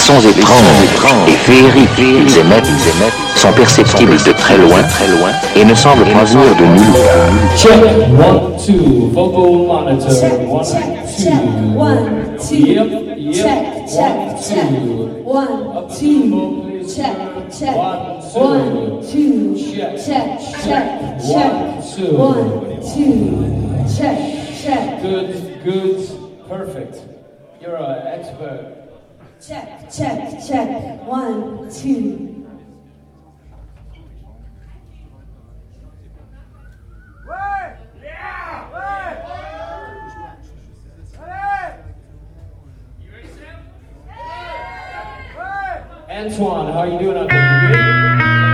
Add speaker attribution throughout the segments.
Speaker 1: sons étranges et féeriques qu'ils émettent sont perceptibles de très loin et ne semblent pas venir de nulle part.
Speaker 2: Check, 1, 2, vocal monitor, 1, 2.
Speaker 3: 1, 2.
Speaker 2: Yep,
Speaker 3: Check, 1, 2. Check, 1, 2. Check, 1, 2. Check.
Speaker 2: Good, perfect. You're an expert.
Speaker 3: Check. 1, 2.
Speaker 2: Antoine, how are you doing out there? You good?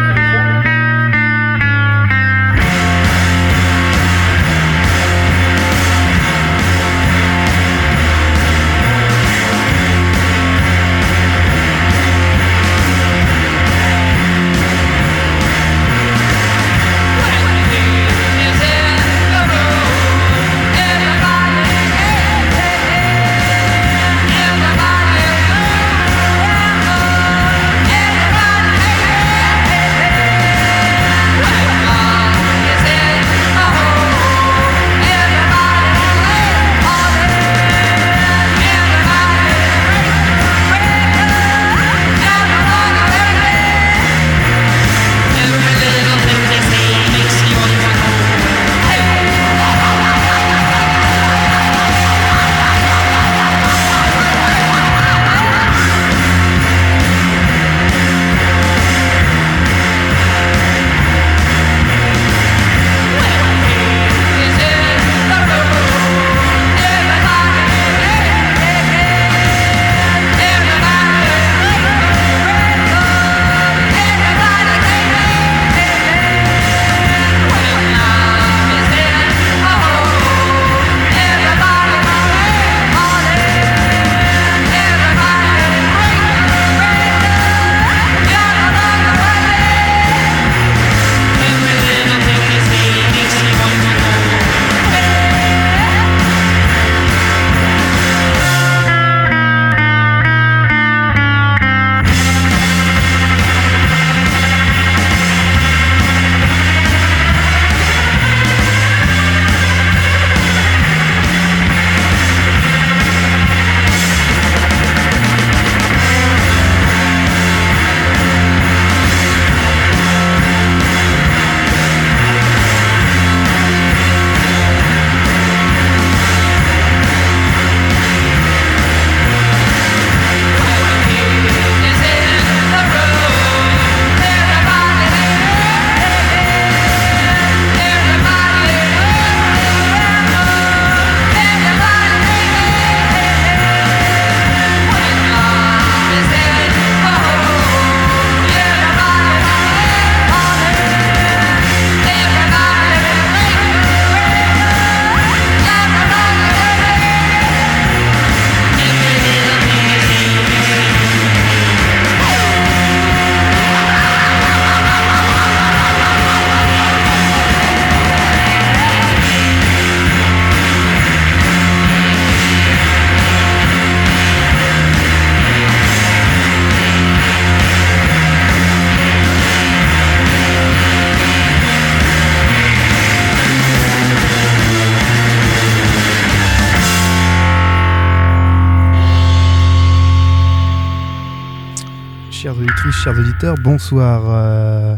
Speaker 4: Chères auditrices, chers auditeurs, bonsoir.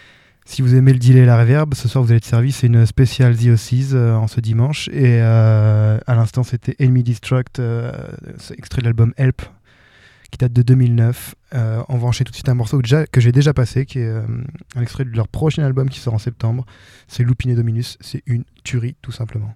Speaker 4: Si vous aimez le delay et la reverb, ce soir vous allez être servi, c'est une spéciale The Ossies en ce dimanche. Et à l'instant c'était Enemy Destruct, extrait de l'album Help, qui date de 2009. On va enchaîner tout de suite un morceau que j'ai déjà passé, qui est un extrait de leur prochain album qui sort en septembre. C'est Lupine Dominus, c'est une tuerie tout simplement.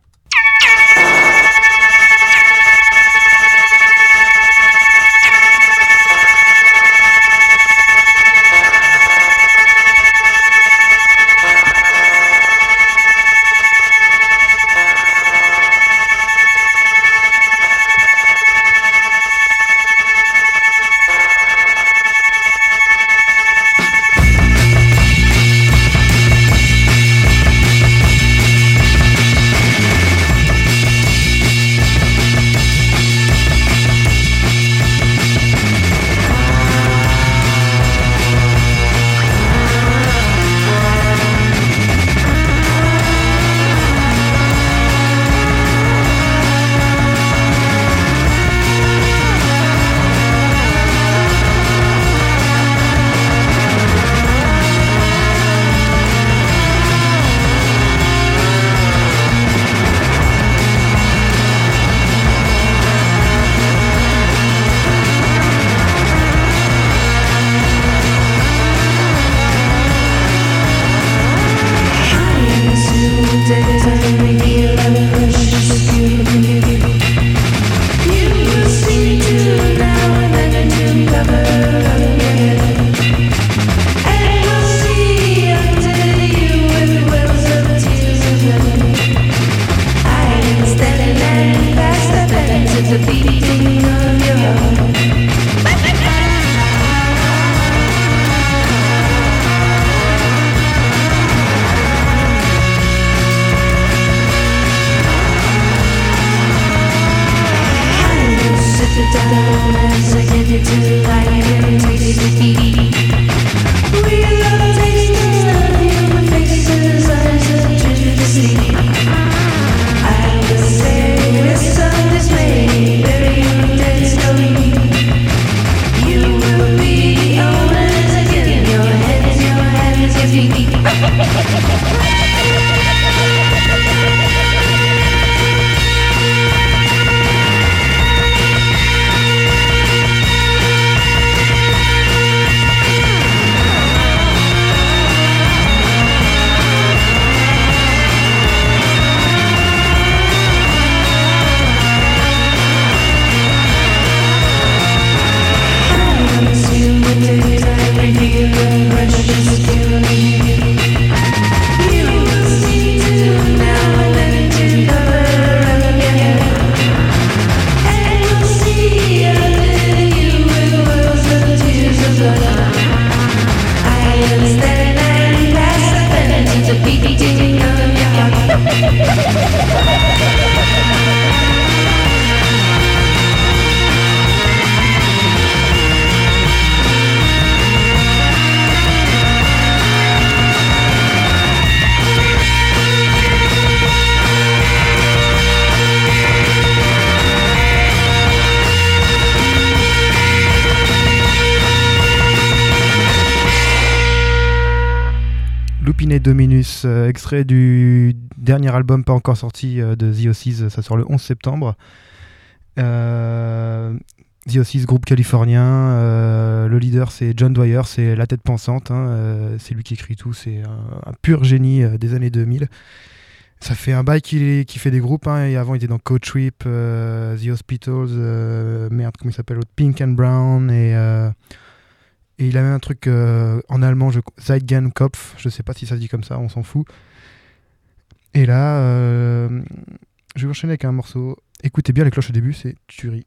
Speaker 4: Lupine Dominus, extrait du dernier album pas encore sorti de The Oasis, ça sort le 11 septembre. The Oasis, groupe californien, le leader c'est John Dwyer, c'est la tête pensante, c'est lui qui écrit tout, c'est un pur génie des années 2000. Ça fait un bail qui fait des groupes, et avant il était dans Code Trip, The Hospitals, comment il s'appelle l'autre, Pink and Brown, et il avait un truc en allemand, Zeitgenkopf, je sais pas si ça se dit comme ça, on s'en fout. Et là, je vais enchaîner avec un morceau. Écoutez bien les cloches au début, c'est tuerie.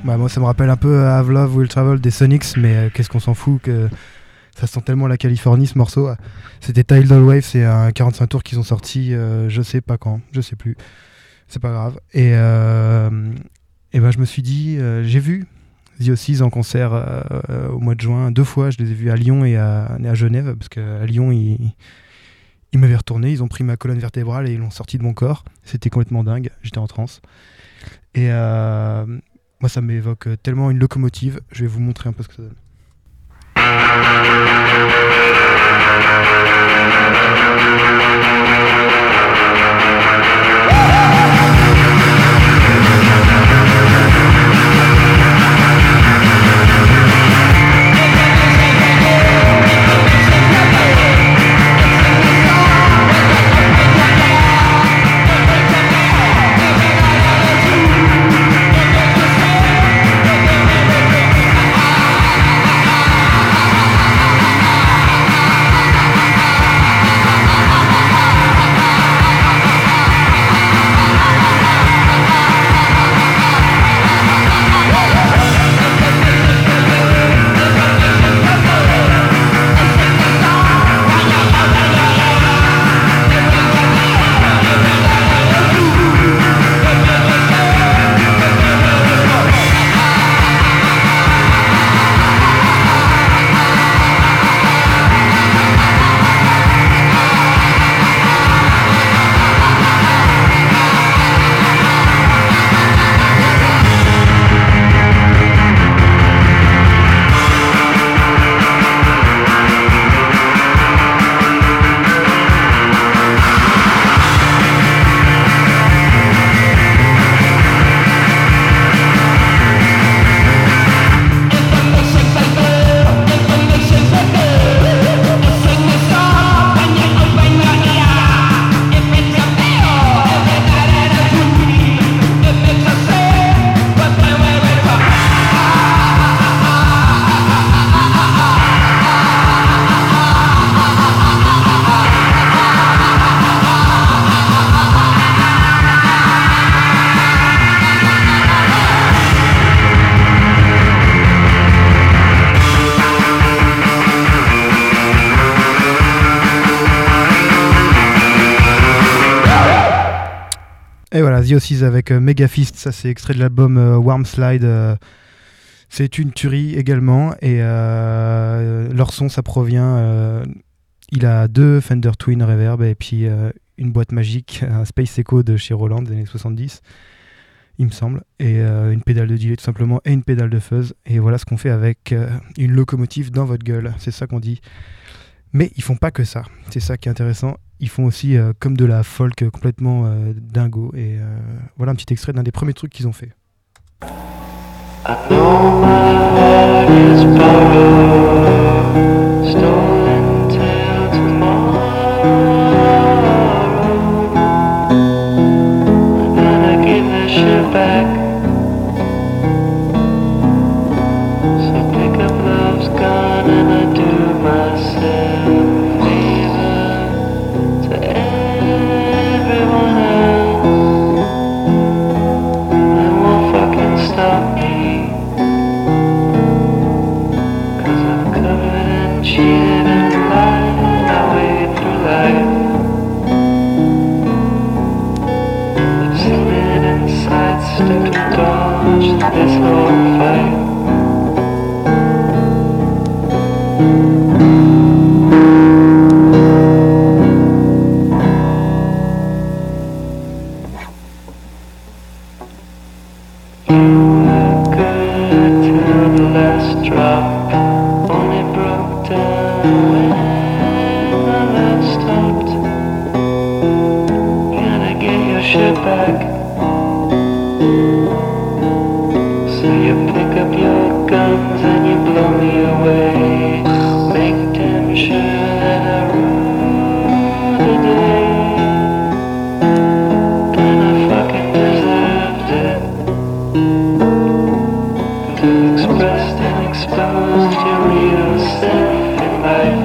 Speaker 4: Bah, moi, ça me rappelle un peu Have Love Will Travel des Sonics, mais qu'est-ce qu'on s'en fout que ça sent tellement la Californie ce morceau. C'était Tidal Wave, c'est un 45 tours qu'ils ont sorti, je sais pas quand, je sais plus. C'est pas grave. Et ben, je me suis dit, j'ai vu The Oasis en concert au mois de juin 2 fois. Je les ai vus à Lyon et à Genève, parce qu'à Lyon, ils m'avaient retourné, ils ont pris ma colonne vertébrale et ils l'ont sorti de mon corps. C'était complètement dingue, j'étais en transe. Et moi, ça m'évoque tellement une locomotive. Je vais vous montrer un peu ce que ça donne. Et voilà, The Oasis avec Megafist, ça c'est extrait de l'album Warm Slide. C'est une tuerie également, et leur son, ça provient... il a 2 Fender Twin Reverb et puis une boîte magique, un Space Echo de chez Roland des années 70, il me semble, et une pédale de delay tout simplement, et une pédale de fuzz. Et voilà ce qu'on fait avec une locomotive dans votre gueule, c'est ça qu'on dit. Mais ils font pas que ça, c'est ça qui est intéressant. Ils font aussi comme de la folk complètement dingo. Et voilà un petit extrait d'un des premiers trucs qu'ils ont fait.
Speaker 5: I know my heart is borrowed, stolen till tomorrow. I'm gonna give this shit back. So pick up love's gun and I do myself a favor to everyone else. They won't fucking stop me. Cheated and lied my way through life. I've slid and sidestepped and dodged this whole fight. You were good till the last drop. Only broke down when the love stopped. Gonna get your shit back. So you pick up your guns and you blow me away. Make damn sure that I rule the day. And I fucking deserved it. 'Cause you expressed and exposed your real self in life.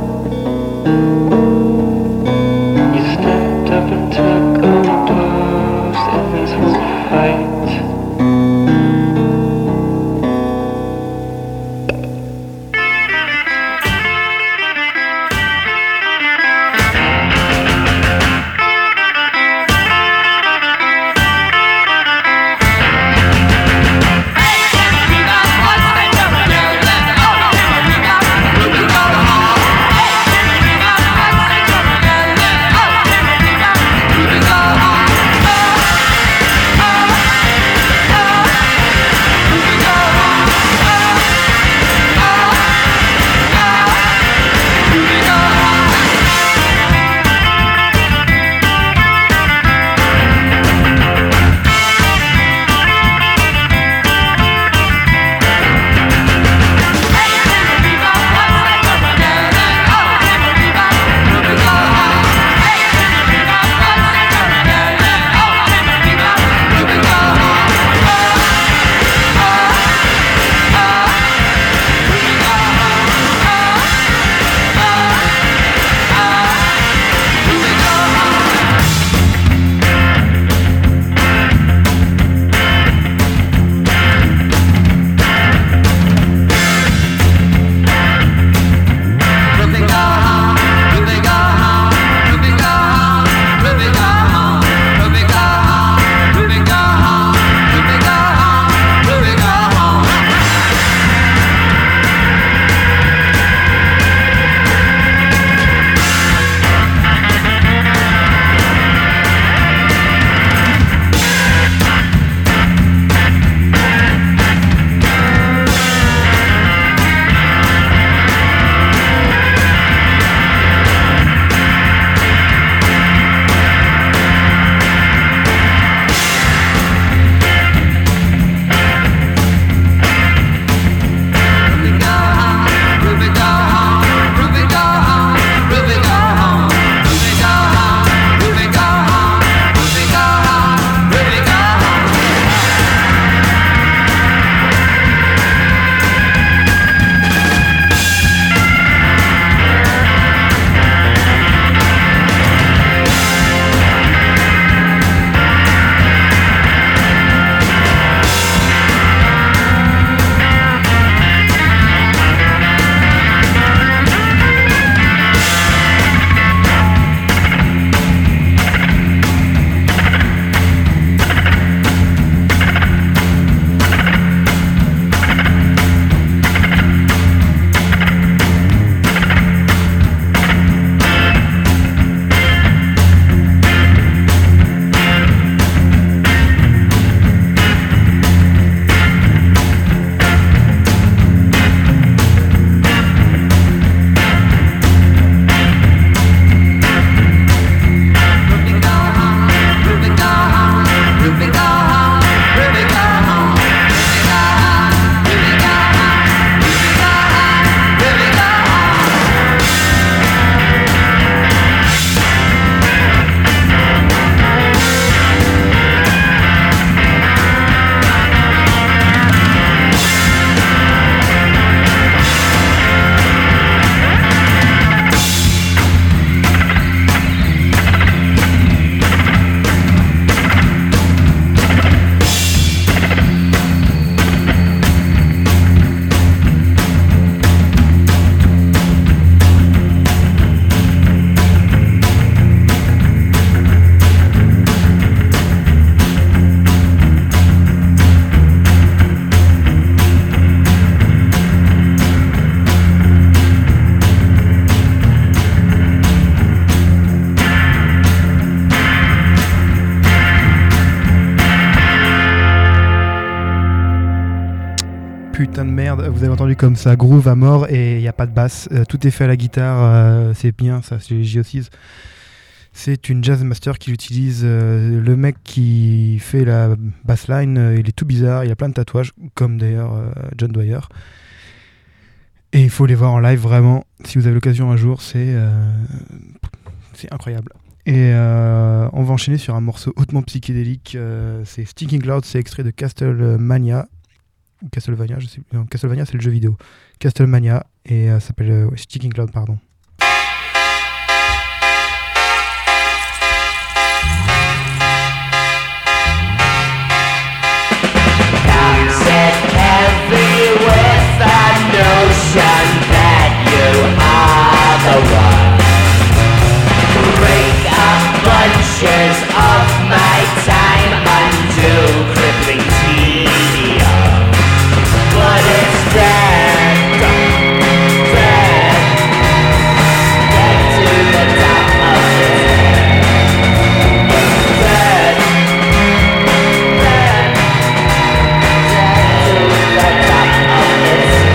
Speaker 5: You stepped up and took all the blows in this whole fight.
Speaker 4: putain de merde. Vous avez entendu comme ça, groove à mort et il n'y a pas de basse. Tout est fait à la guitare, c'est bien ça, c'est J.O.C's. C'est une jazz master qu'il utilise. Le mec qui fait la bassline, il est tout bizarre, il a plein de tatouages, comme d'ailleurs John Dwyer. Et il faut les voir en live vraiment, si vous avez l'occasion un jour, c'est incroyable. Et on va enchaîner sur un morceau hautement psychédélique, c'est Stinking Cloud, c'est extrait de Castlevania, je sais plus, non, Castlevania c'est le jeu vidéo, Castlevania, et ça s'appelle Stinking Cloud, pardon.
Speaker 6: Notion that you are the one. Break up bunches of my time unto crippling tedium. But it's dead, dead, dead to the top of its head. Dead, dead, dead to the top of its head.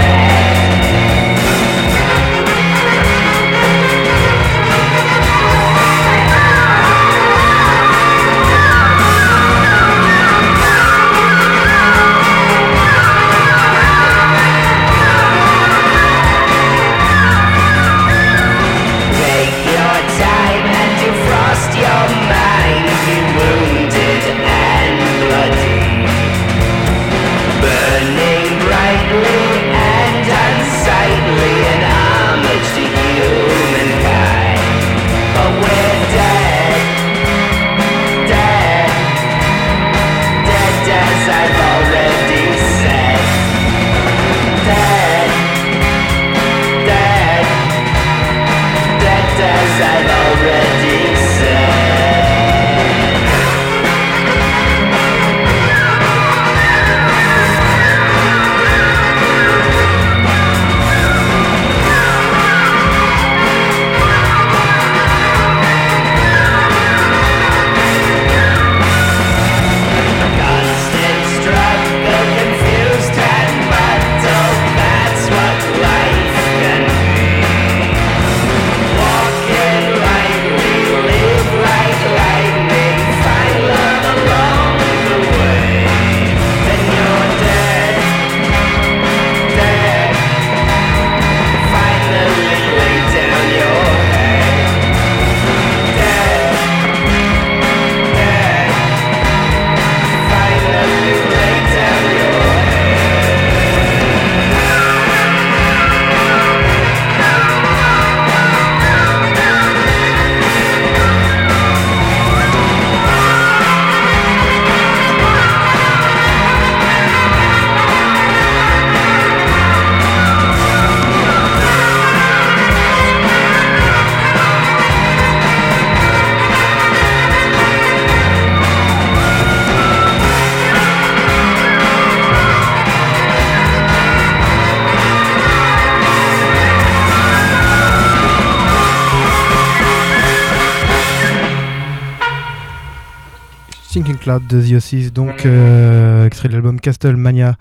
Speaker 4: Stinking Cloud de The Oasis, donc extrait de l'album Castlevania.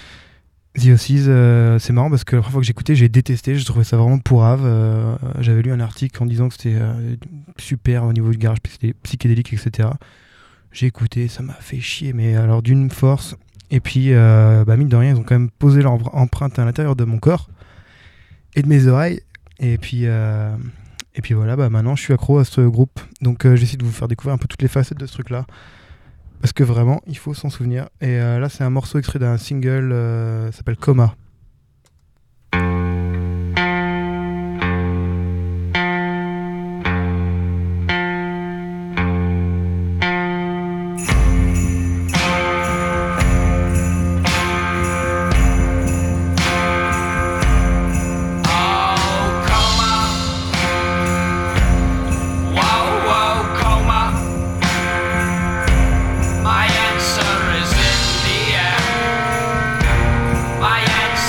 Speaker 4: The Oasis, c'est marrant parce que la première fois que j'écoutais, j'ai détesté, je trouvais ça vraiment pourrave. J'avais lu un article en disant que c'était super au niveau du garage psychédélique, etc. J'ai écouté, ça m'a fait chier, mais alors d'une force. Et puis, mine de rien, ils ont quand même posé leur empreinte à l'intérieur de mon corps et de mes oreilles. Et puis voilà, maintenant je suis accro à ce groupe. Donc j'essaie de vous faire découvrir un peu toutes les facettes de ce truc-là. Parce que vraiment, il faut s'en souvenir. Et là, c'est un morceau extrait d'un single, ça s'appelle Coma.
Speaker 7: My answer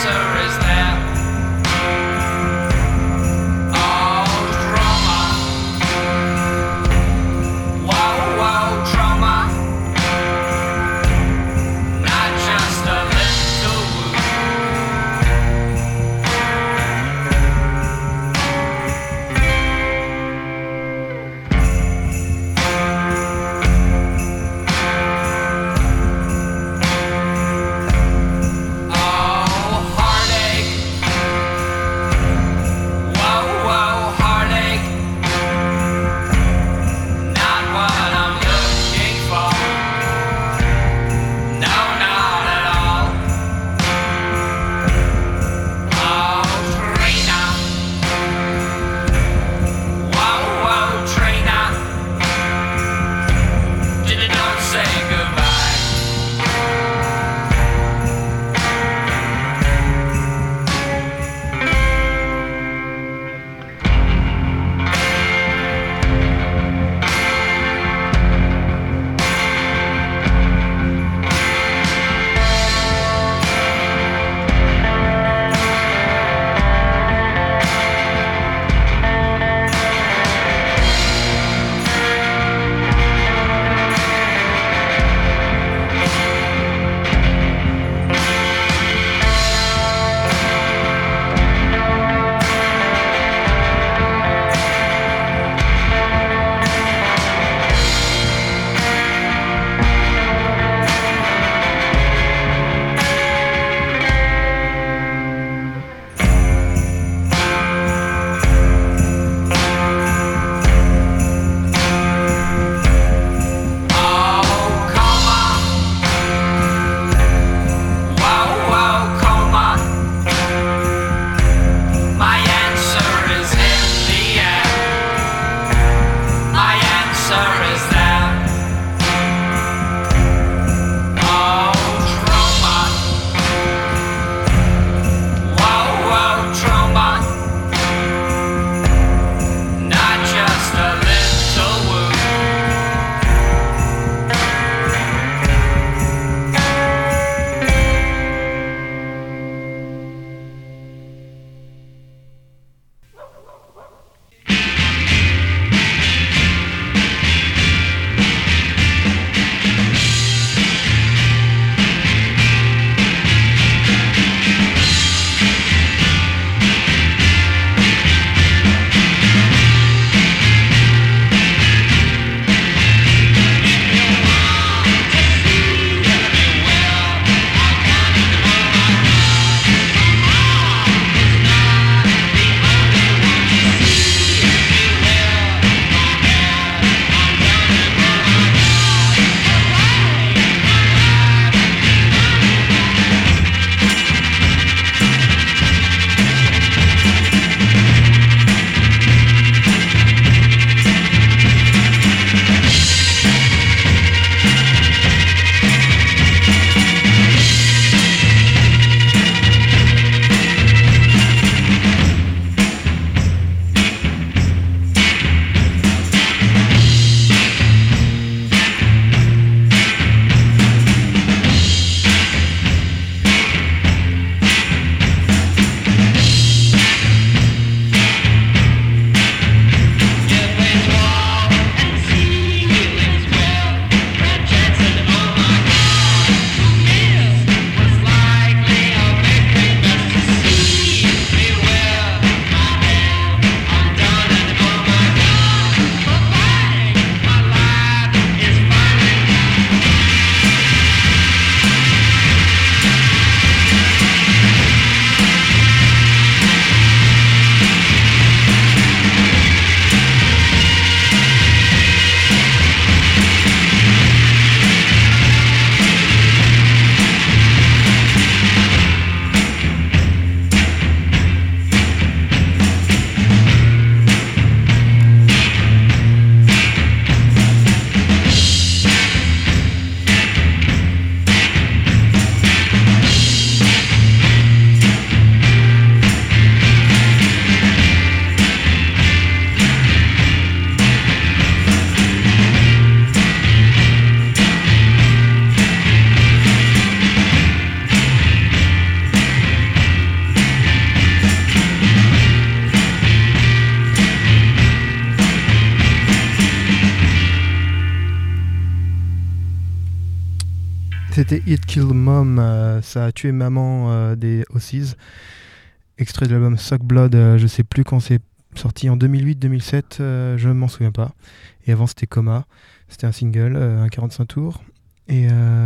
Speaker 4: C'était It Killed Mom, ça a tué maman des Aussies. Extrait de l'album Suck Blood, je sais plus quand c'est sorti, en 2008-2007, je m'en souviens pas. Et avant c'était Coma, c'était un single, un 45 tours. Et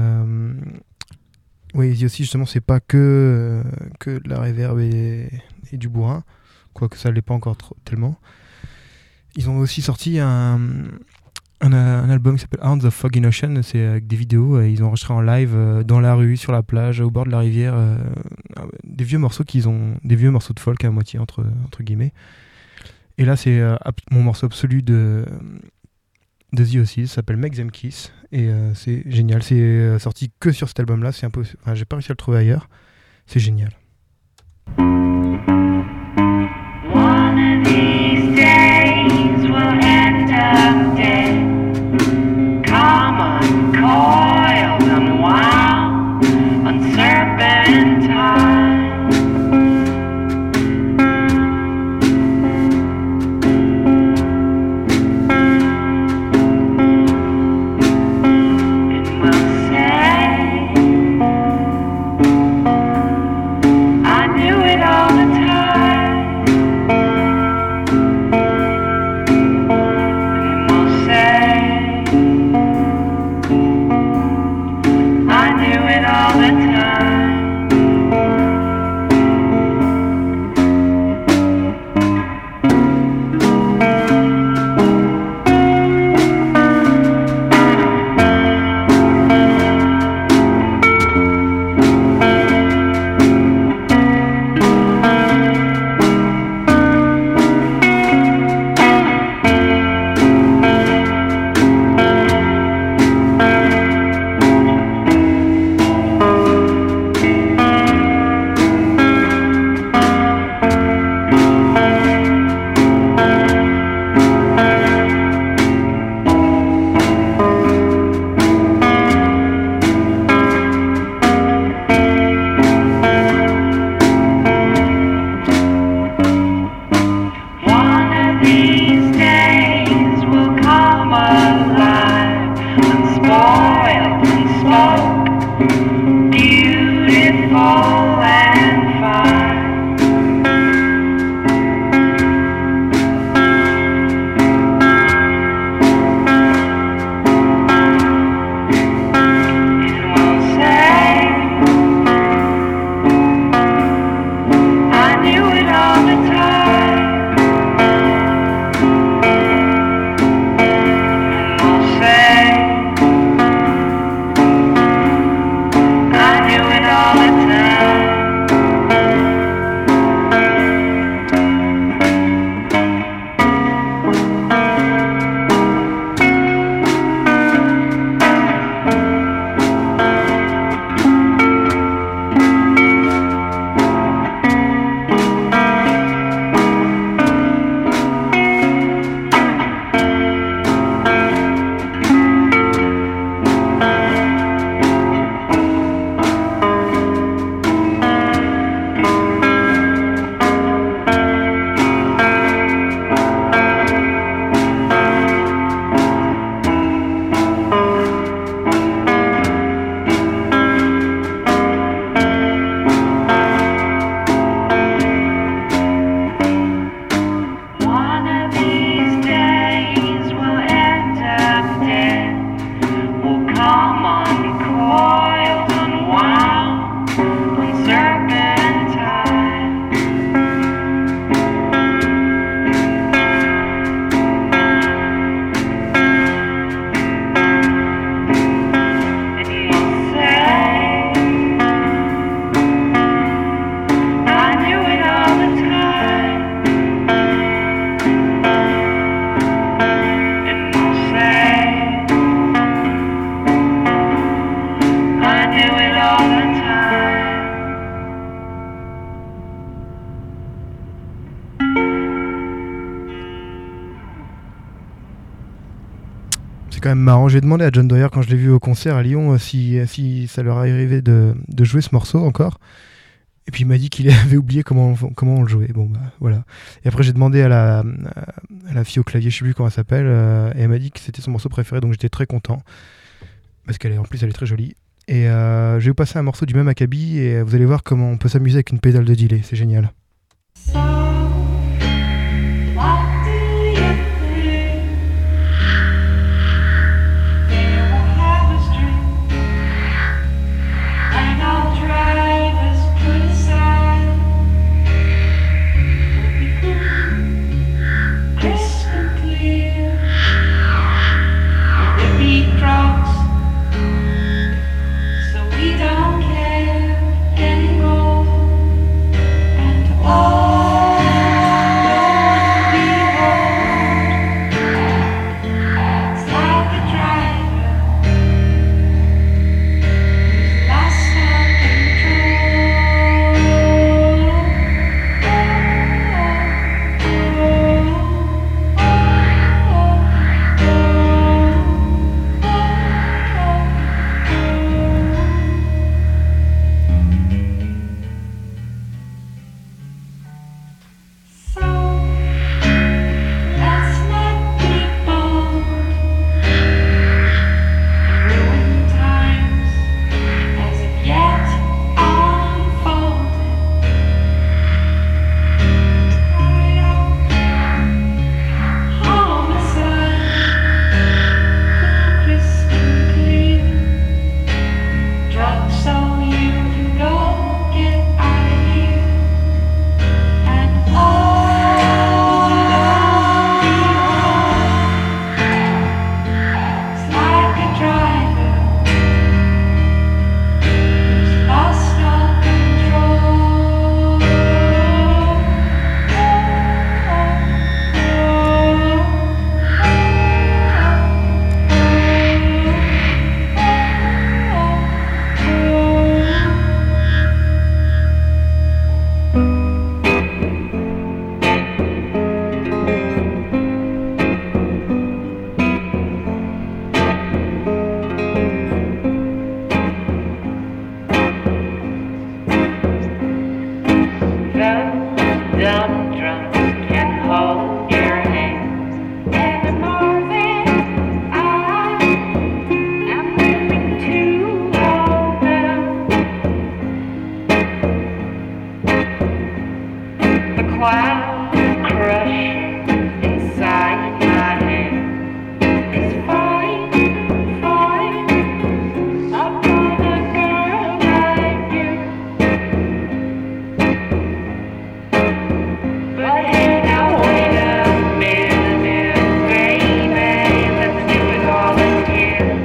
Speaker 4: oui, aussi justement c'est pas que de la reverb et du bourrin, quoique ça l'est pas encore tellement. Ils ont aussi sorti un album qui s'appelle Hounds of Fog in Ocean, c'est avec des vidéos, ils ont enregistré en live dans la rue, sur la plage, au bord de la rivière, des vieux morceaux des vieux morceaux de folk à moitié entre guillemets. Et là c'est mon morceau absolu de The Aussies, ça s'appelle Make Them Kiss, et c'est génial, c'est sorti que sur cet album là, c'est un peu, j'ai pas réussi à le trouver ailleurs, c'est génial.
Speaker 7: One of these days we'll end up dead. Come uncoiled, unwound, on serpentine. And we'll say, I knew it all the time. And we'll say, I knew it all the time. One of these days will come alive, unspoiled and spoke, beautiful and fine. And we'll say, I knew it all the time. And we'll say, I knew it all the time. One of these days we'll end up dead. We'll come uncoiled, unwound, on serpentine. And we'll say, I knew it all the time. And we'll say, I knew it all the time.
Speaker 4: C'est quand même marrant, j'ai demandé à John Doyer quand je l'ai vu au concert à Lyon si ça leur arrivait de jouer ce morceau encore. Et puis il m'a dit qu'il avait oublié comment on le jouait. Bon bah voilà. Et après j'ai demandé à la fille au clavier, je sais plus comment elle s'appelle, et elle m'a dit que c'était son morceau préféré, donc j'étais très content. Parce qu'elle est très jolie. Et je vais vous passer un morceau du même acabit et vous allez voir comment on peut s'amuser avec une pédale de delay, c'est génial.
Speaker 7: So, what do you think? They will have us drink, and all drivers put aside. We'll be good, crisp and clear. The beat drops, so we don't care anymore. And all behold, it's like a driver who's lost all So let's not be bold, ruin times as of yet unfolded. Right out, homicide, cool, crisp and clear. Drugs so you can go get out of here. And all it's like a driver who's lost all control. The dumb drums can hold your hand, and more than I am willing to hold them. The cloud crush inside my head is fine, fine, upon a girl like you. But hey, now wait a minute, baby, let's do it all again.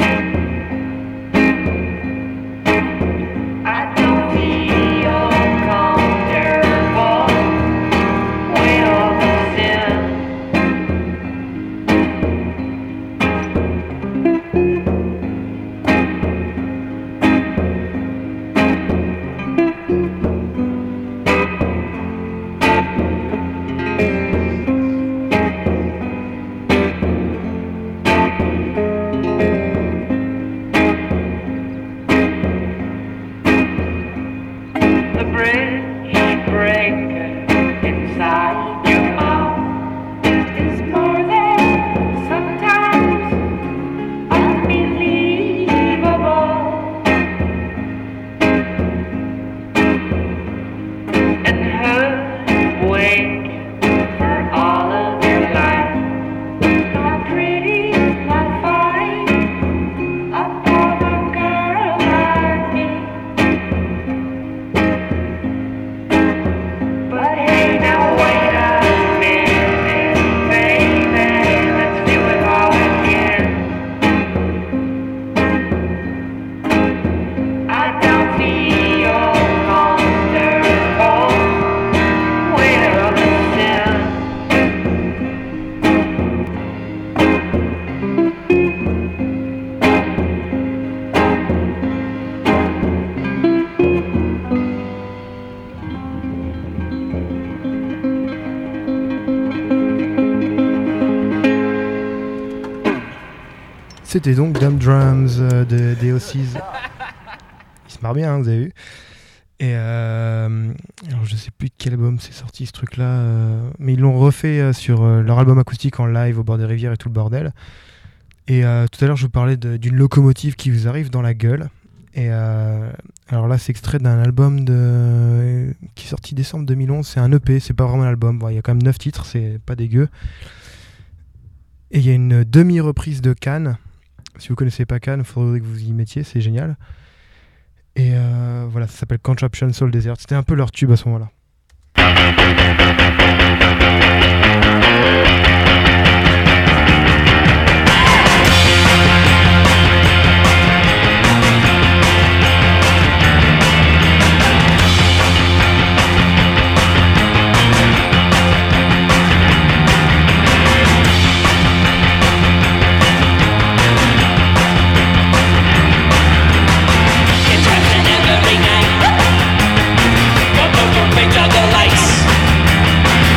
Speaker 7: I don't feel comfortable with all the sin. The bridge breaker inside your mouth is more than sometimes unbelievable. And her waiting for all of your life, not pretty, not fine, upon a girl like me. But hey, now wait a minute, baby, let's do it all again. I don't feel comfortable with all the sin.
Speaker 4: C'était donc Dumb Drums des Ossies. Il se marre bien, hein, vous avez vu. Et alors je sais plus de quel album c'est sorti ce truc-là, mais ils l'ont refait sur leur album acoustique en live au bord des rivières et tout le bordel. Et tout à l'heure je vous parlais d'une locomotive qui vous arrive dans la gueule. Et alors là, c'est extrait d'un album qui est sorti décembre 2011. C'est un EP, c'est pas vraiment un album. Bon, il y a quand même 9 titres, c'est pas dégueu. Et il y a une demi-reprise de Cannes. Si vous connaissez pas Cannes, il faudrait que vous y mettiez, c'est génial. Et voilà, ça s'appelle Contraption Soul Desert. C'était un peu leur tube à ce moment-là.
Speaker 8: Every night, the lights.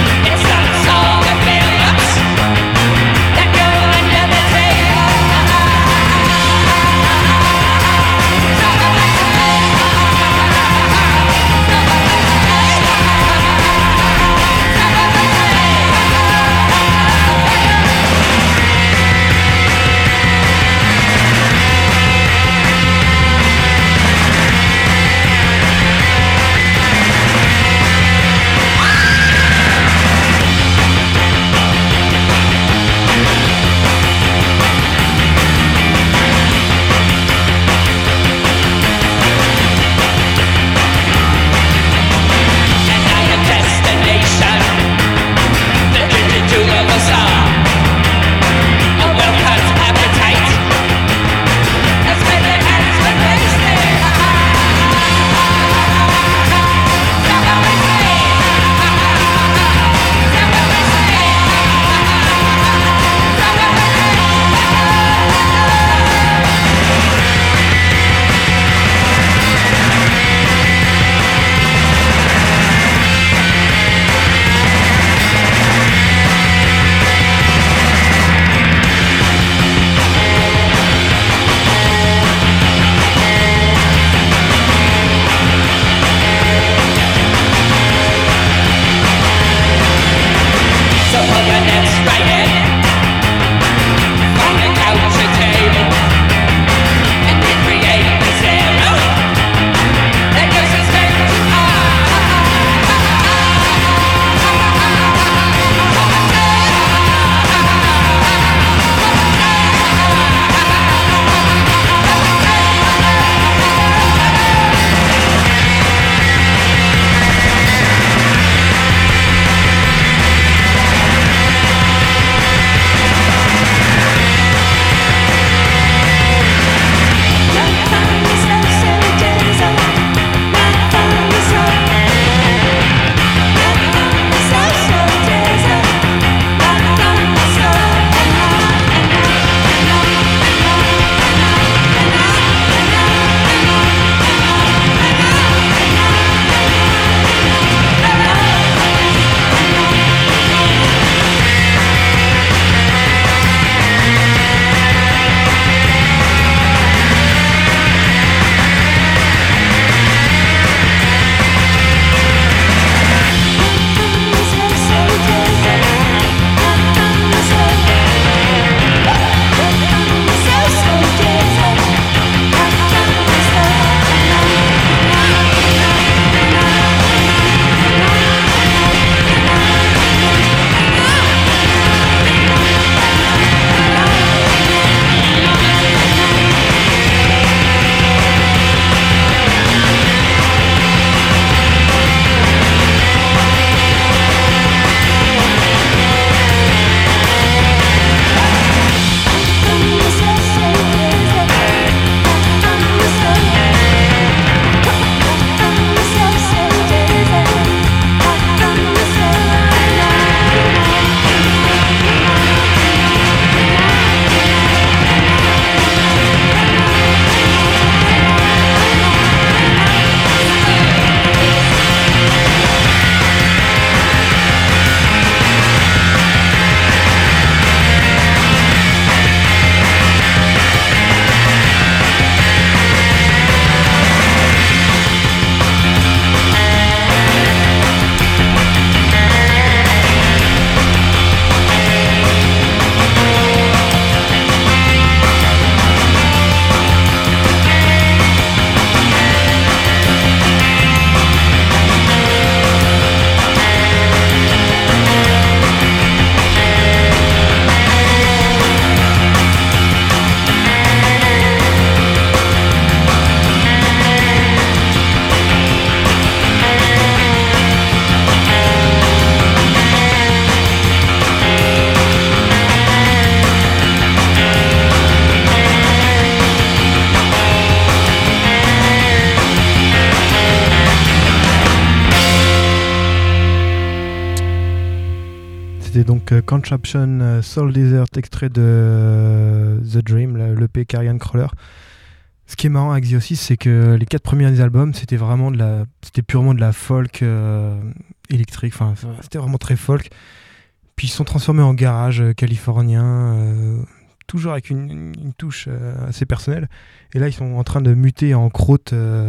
Speaker 4: c'était donc Contraption Soul Desert, extrait de The Dream, l'EP Carrion Crawler. Ce qui est marrant avec The Oasis, c'est que les 4 premiers albums, c'était purement de la folk électrique, enfin c'était vraiment très folk. Puis ils se sont transformés en garage californien, toujours avec une touche assez personnelle. Et là, ils sont en train de muter en croûte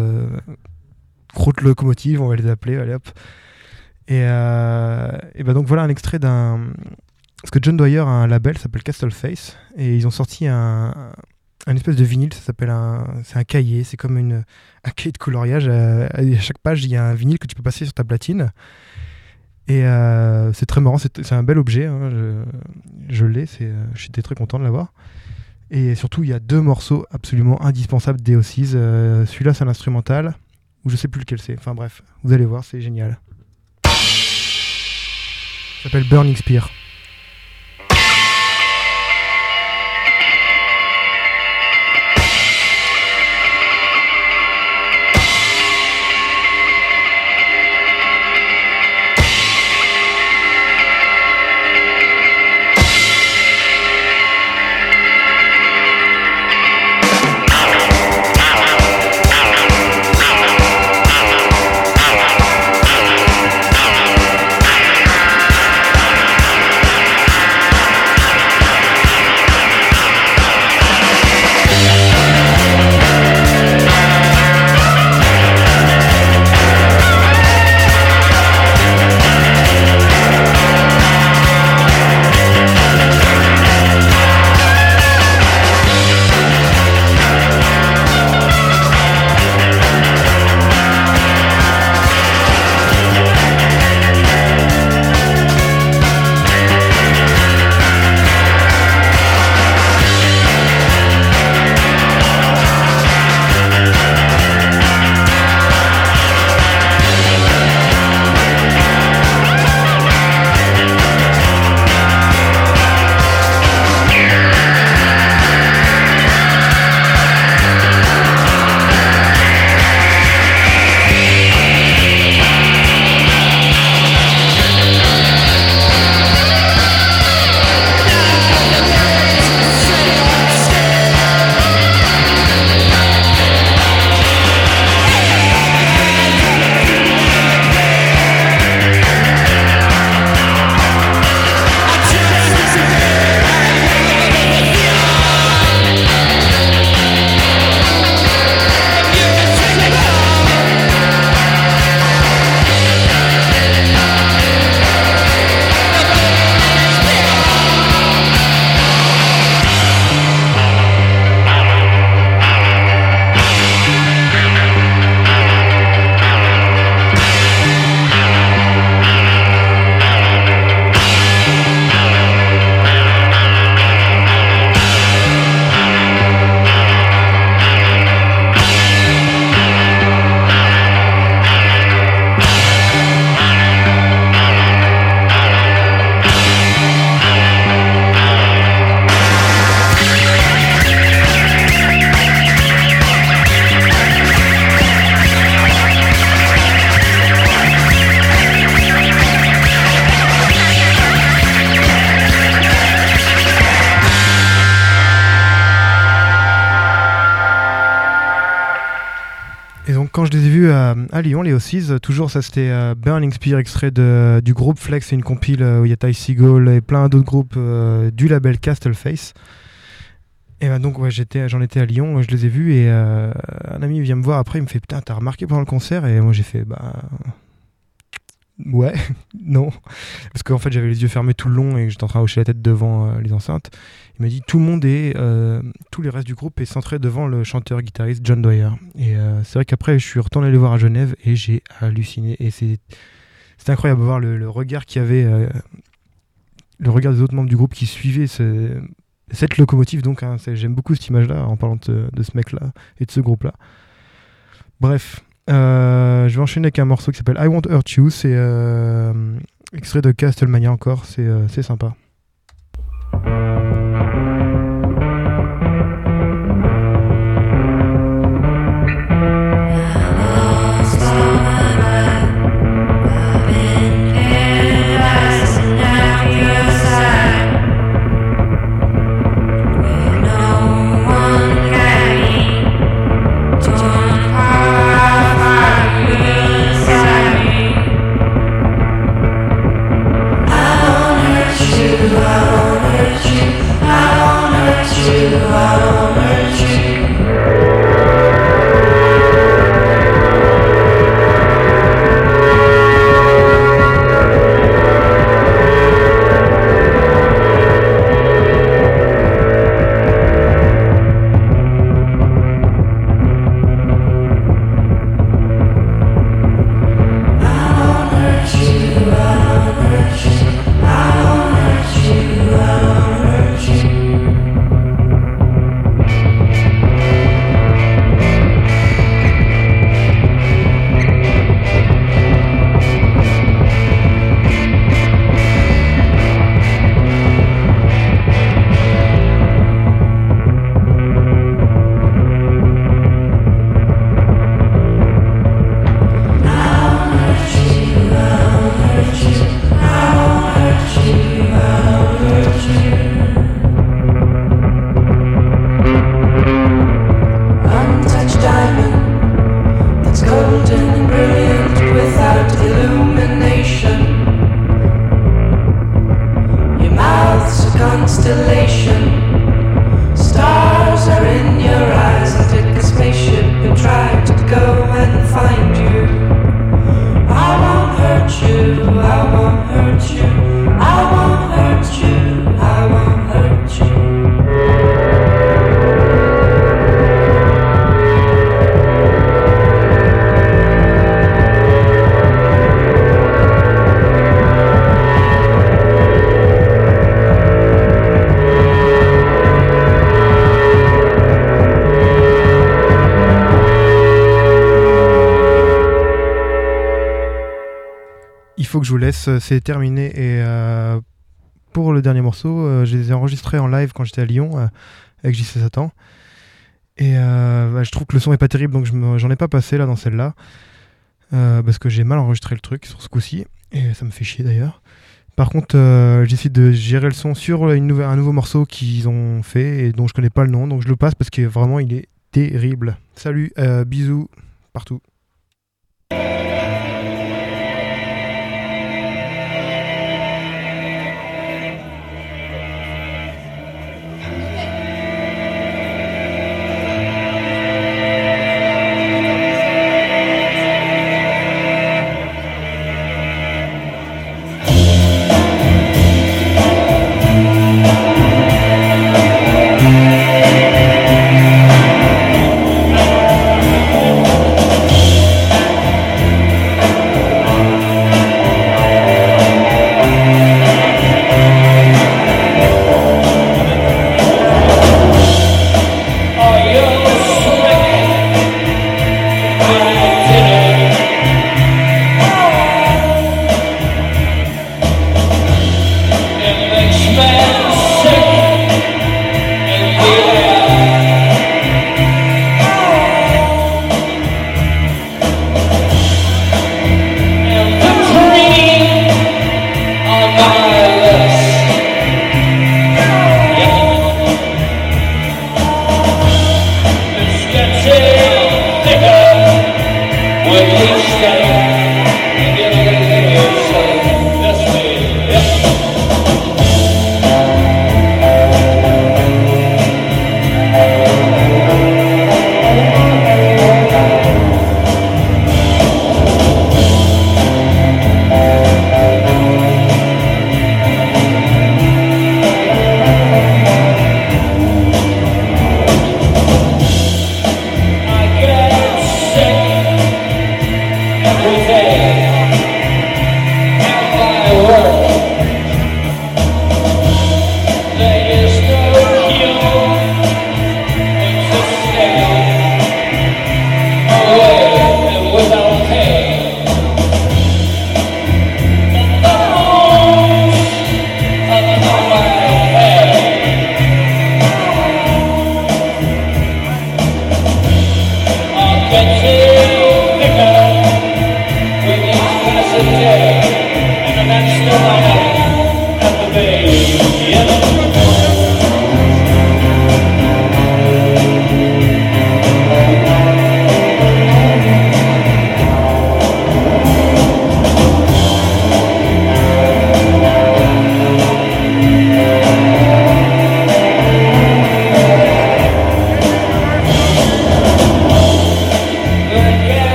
Speaker 4: locomotive, on va les appeler, allez hop. Et ben donc voilà un extrait d'un... Parce que John Dwyer a un label, ça s'appelle Castle Face, et ils ont sorti un espèce de vinyle, c'est un cahier, c'est comme un cahier de coloriage. À chaque page, il y a un vinyle que tu peux passer sur ta platine. Et c'est très marrant, c'est un bel objet, hein, je l'ai, j'étais très content de l'avoir. Et surtout, il y a 2 morceaux absolument indispensables des Oasis. Celui-là, c'est un instrumental, ou je sais plus lequel c'est. Enfin bref, vous allez voir, c'est génial. Ça s'appelle Burning Spear. Quand je les ai vus à Lyon, les Oasis, toujours ça c'était Burning Spear, extrait du groupe Flex, c'est une compile où il y a Ty Segall et plein d'autres groupes du label Castle Face. Et ben donc ouais, j'en étais à Lyon, je les ai vus et un ami vient me voir après, il me fait putain t'as remarqué pendant le concert? Et moi j'ai fait bah ouais, non, parce qu'en fait j'avais les yeux fermés tout le long et que j'étais en train de hocher la tête devant les enceintes. Il m'a dit tout le monde tous les restes du groupe est centré devant le chanteur-guitariste John Dwyer. Et c'est vrai qu'après je suis retourné les voir à Genève et j'ai halluciné. Et c'était incroyable de voir le regard qu'il y avait, le regard des autres membres du groupe qui suivaient cette locomotive. Donc hein, j'aime beaucoup cette image-là en parlant de ce mec-là et de ce groupe-là. Bref, je vais enchaîner avec un morceau qui s'appelle I Won't Hurt You. C'est extrait de Castlemania encore, c'est sympa.
Speaker 7: I've been paradise and now you're
Speaker 4: faut que je vous laisse, c'est terminé. Et pour le dernier morceau, je les ai enregistrés en live quand j'étais à Lyon avec JC Satan. Et je trouve que le son est pas terrible, donc j'en ai pas passé là dans celle-là. Parce que j'ai mal enregistré le truc sur ce coup-ci. Et ça me fait chier d'ailleurs. Par contre, j'essaie de gérer le son sur un nouveau morceau qu'ils ont fait et dont je connais pas le nom. Donc je le passe parce que vraiment il est terrible. Salut, bisous partout.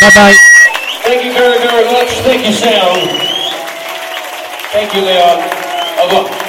Speaker 4: Bye bye.
Speaker 2: Thank you very, very much. Thank you, Sam. Thank you, Leon. Au revoir.